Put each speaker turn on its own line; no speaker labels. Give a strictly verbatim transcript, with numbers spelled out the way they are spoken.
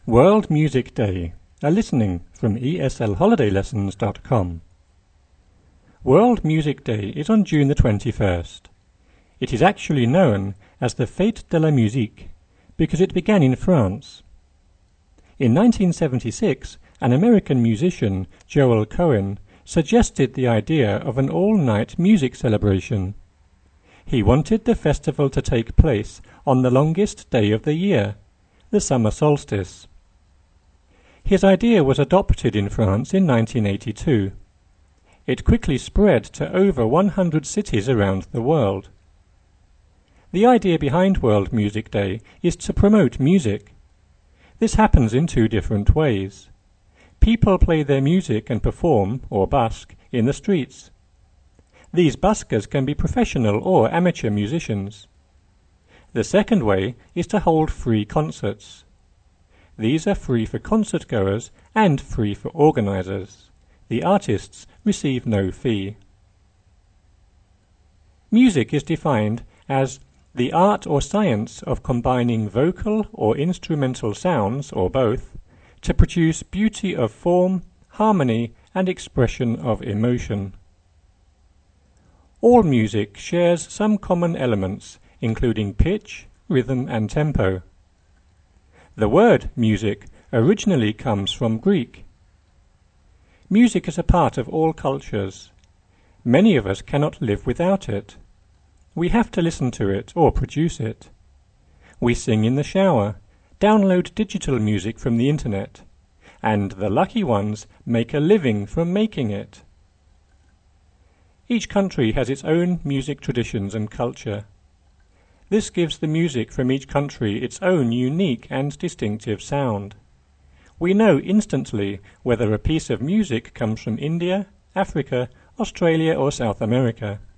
World Music Day, a listening from E S L holiday lessons dot com. World Music Day is on June the twenty-first. It is actually known as the Fête de la Musique because it began in France. In nineteen seventy-six, an American musician, Joel Cohen, suggested the idea of an all-night music celebration. He wanted the festival to take place on the longest day of the year, the summer solstice. His idea was adopted in France in nineteen eighty-two. It quickly spread to over one hundred cities around the world. The idea behind World Music Day is to promote music. This happens in two different ways. People play their music and perform, or busk, in the streets. These buskers can be professional or amateur musicians. The second way is to hold free concerts. These are free for concert-goers and free for organizers. The artists receive no fee. Music is defined as the art or science of combining vocal or instrumental sounds, or both, to produce beauty of form, harmony, and expression of emotion. All music shares some common elements, including pitch, rhythm, and tempo. The word music originally comes from Greek. Music is a part of all cultures. Many of us cannot live without it. We have to listen to it or produce it. We sing in the shower, download digital music from the internet, and the lucky ones make a living from making it. Each country has its own music traditions and culture. This gives the music from each country its own unique and distinctive sound. We know instantly whether a piece of music comes from India, Africa, Australia, or South America.